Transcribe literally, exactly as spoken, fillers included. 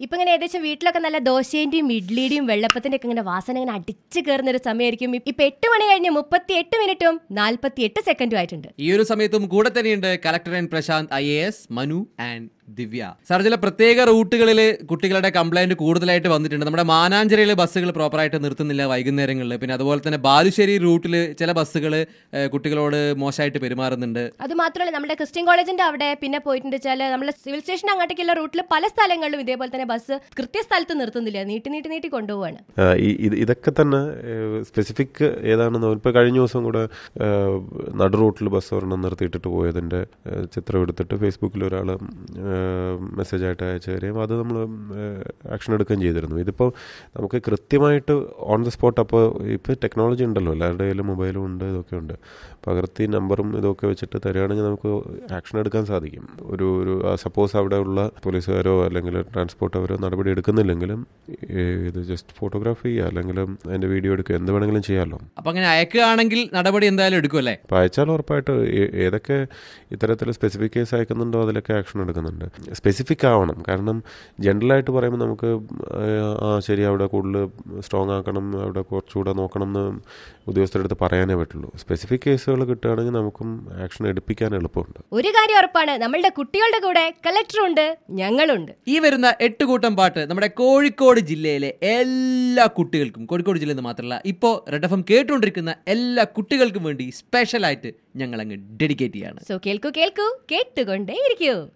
ഇപ്പൊ ഇങ്ങനെ ഏകദേശം വീട്ടിലൊക്കെ നല്ല ദോശേന്റെയും ഇഡ്ലിയുടെയും വെള്ളപ്പത്തിന്റെ ഒക്കെ ഇങ്ങനെ വാസന ഇങ്ങനെ അടിച്ചു കയറുന്ന ഒരു സമയമായിരിക്കും. ഇപ്പൊ എട്ട് മണി കഴിഞ്ഞ് മുപ്പത്തി എട്ട് മിനിറ്റും നാൽപ്പത്തി എട്ട് സെക്കൻഡും ആയിട്ടുണ്ട്. ഈ ഒരു സമയത്തും കൂടെ തന്നെയുണ്ട് collector and Prashant I A S, Manu and Divya. Sir, ചില പ്രത്യേക റൂട്ടുകളിൽ കുട്ടികളുടെ കംപ്ലൈന്റ് കൂടുതലായിട്ട് വന്നിട്ടുണ്ട്. നമ്മുടെ മാനാഞ്ചിറയിൽ ബസ്സുകൾ പ്രോപ്പറായിട്ട് നിർത്തുന്നില്ല വൈകുന്നേരങ്ങളിൽ. പിന്നെ അതുപോലെ തന്നെ ബാലുശ്ശേരി റൂട്ടിൽ ചില ബസ്സുകൾ കുട്ടികളോട് മോശമായിട്ട് പെരുമാറുന്നുണ്ട്. അത് മാത്രമല്ല, നമ്മുടെ ക്രിസ്ത്യൻ കോളേജിന്റെ അവിടെ പിന്നെ പോയിട്ടുണ്ട് വെച്ചാൽ നമ്മുടെ സിവിൽ സ്റ്റേഷൻ അങ്ങോട്ടേക്കുള്ള റൂട്ടിൽ പല സ്ഥലങ്ങളിലും ഇതേപോലെ തന്നെ ബസ് കൃത്യസ്ഥലത്ത് നിർത്തുന്നില്ല, നീട്ടി നീട്ടി നീട്ടി കൊണ്ടുപോവാണ്. ഇതൊക്കെ തന്നെ സ്പെസിഫിക് ഏതാണെന്ന് ഇപ്പൊ കഴിഞ്ഞ ദിവസം കൂടെ നടു റൂട്ടിൽ ബസ് ഒരെണ്ണം നിർത്തിയിട്ടിട്ട് പോയതിന്റെ ചിത്രം എടുത്തിട്ട് ഫേസ്ബുക്കിൽ ഒരാൾ മെസ്സേജായിട്ട് അയച്ചു തരും. അത് നമ്മൾ ആക്ഷൻ എടുക്കുകയും ചെയ്തിരുന്നു. ഇതിപ്പോൾ നമുക്ക് കൃത്യമായിട്ട് ഓൺ ദ സ്പോട്ട്, അപ്പോൾ ഇപ്പോൾ ടെക്നോളജി ഉണ്ടല്ലോ, എല്ലാവരുടെ കയ്യിലും മൊബൈലും ഉണ്ട്, ഇതൊക്കെ ഉണ്ട്. പകർത്തി നമ്പറും ഇതൊക്കെ വെച്ചിട്ട് തരികയാണെങ്കിൽ നമുക്ക് ആക്ഷൻ എടുക്കാൻ സാധിക്കും. ഒരു ഒരു സപ്പോസ് അവിടെ ഉള്ള പോലീസുകാരോ അല്ലെങ്കിൽ ട്രാൻസ്പോർട്ടവരോ നടപടി എടുക്കുന്നില്ലെങ്കിലും ഇത് ജസ്റ്റ് ഫോട്ടോഗ്രാഫി ചെയ്യുക, അല്ലെങ്കിൽ അതിൻ്റെ വീഡിയോ എടുക്കുക, എന്ത് വേണമെങ്കിലും ചെയ്യാമല്ലോ. അപ്പം അങ്ങനെ അയക്കുകയാണെങ്കിൽ നടപടി എന്തായാലും എടുക്കുമല്ലേ? അപ്പോൾ അയച്ചാൽ ഉറപ്പായിട്ട് ഏതൊക്കെ ഇത്തരത്തിൽ സ്പെസിഫിക് കേസ് അയക്കുന്നുണ്ടോ അതിലൊക്കെ ആക്ഷൻ എടുക്കുന്നുണ്ട്. സ്പെസിഫിക് ആവണം. കാരണം ജനറലായിട്ട് പറയുമ്പോൾ നമുക്ക് ആ ശരി അവിടെ കൂടുതൽ സ്ട്രോങ് ആക്കണം, അവിടെ കുറച്ചുകൂടെ നോക്കണം എന്ന് ഉദ്യോഗസ്ഥരുടെ അടുത്ത് പറയാനേ പറ്റുള്ളൂ. സ്പെസിഫിക് കേസുകൾ കിട്ടുകയാണെങ്കിൽ നമുക്കും ആക്ഷൻ എടുപ്പിക്കാൻ എളുപ്പമുണ്ട്. ഒരു കാര്യം ഉറപ്പാണ്, നമ്മളുടെ കുട്ടികളുടെ കൂടെ കളക്ടറുണ്ട്, ഞങ്ങളുണ്ട്. ഈ വരുന്ന എട്ട് കൂട്ടം പാട്ട് നമ്മുടെ കോഴിക്കോട് ജില്ലയിലെ എല്ലാ കുട്ടികൾക്കും, കോഴിക്കോട് ജില്ലയിൽ നിന്ന് മാത്രമല്ല ഇപ്പോൾ റെഡ് എഫ് എം കേട്ടുകൊണ്ടിരിക്കുന്ന എല്ലാ കുട്ടികൾക്കും വേണ്ടി സ്പെഷ്യലായിട്ട് ഞങ്ങൾ അങ്ങ് ഡെഡിക്കേറ്റ് ചെയ്യാണ്. സോ കേൾക്കൂ കേൾക്കൂ കേട്ടുകൊണ്ടേ ഇരിക്കൂ.